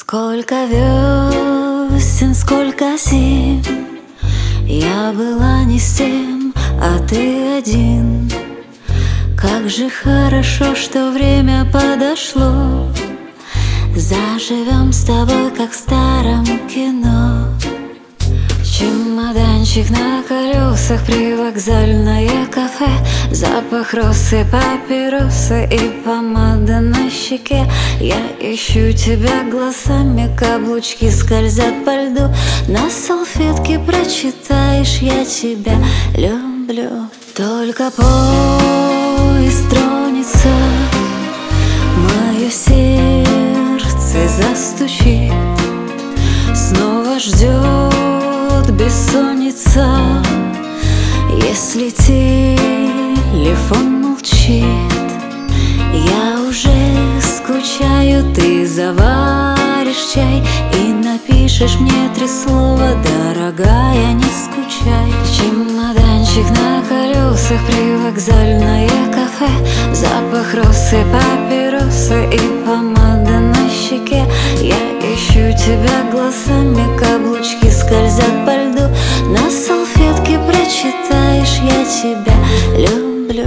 Сколько весен, сколько зим, я была не с тем, а ты один. Как же хорошо, что время подошло. Заживем с тобой, как в старом кино. Чемоданчик на колесах, привокзальное кафе, запах росы, папиросы и помада на щеке. Я ищу тебя глазами, каблучки скользят по льду. На салфетке прочитаешь: я тебя люблю. Только поезд тронется, мое сердце застучит. Снова ждет бессонница, если телефон молчит. Я уже скучаю, ты заваришь чай и напишешь мне 3 слова: дорогая, не скучай. Чемоданчик на колесах, привокзальное кафе, запах росы, папиросы и помада на щеке. Я ищу тебя глазами, каблучки скользят по льду. На салфетке прочитаешь: я тебя люблю.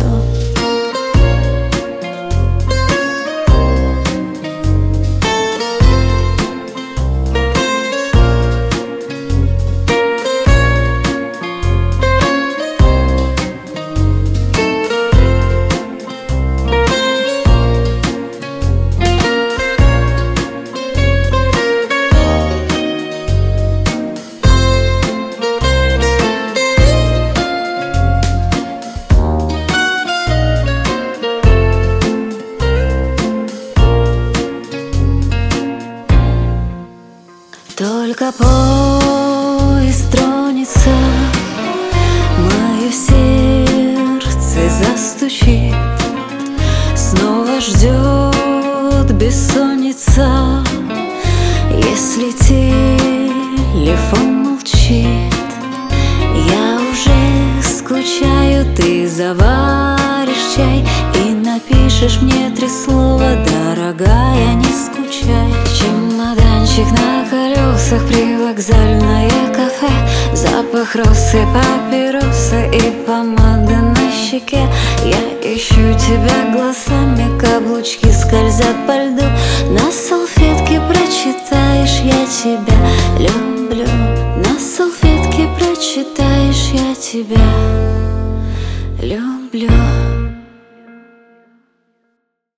Только поезд тронется, мое сердце застучит. Снова ждет бессонница, если телефон молчит. Я уже скучаю, ты заваришь чай и напишешь мне 3 слова: дорогая, не скучай. Чемоданчик на колесах, привокзальное кафе, запах росы, папиросы и помада на щеке. Я ищу тебя глазами, каблучки скользят по льду. На салфетке прочитаешь: я тебя люблю. На салфетке прочитаешь: я тебя люблю.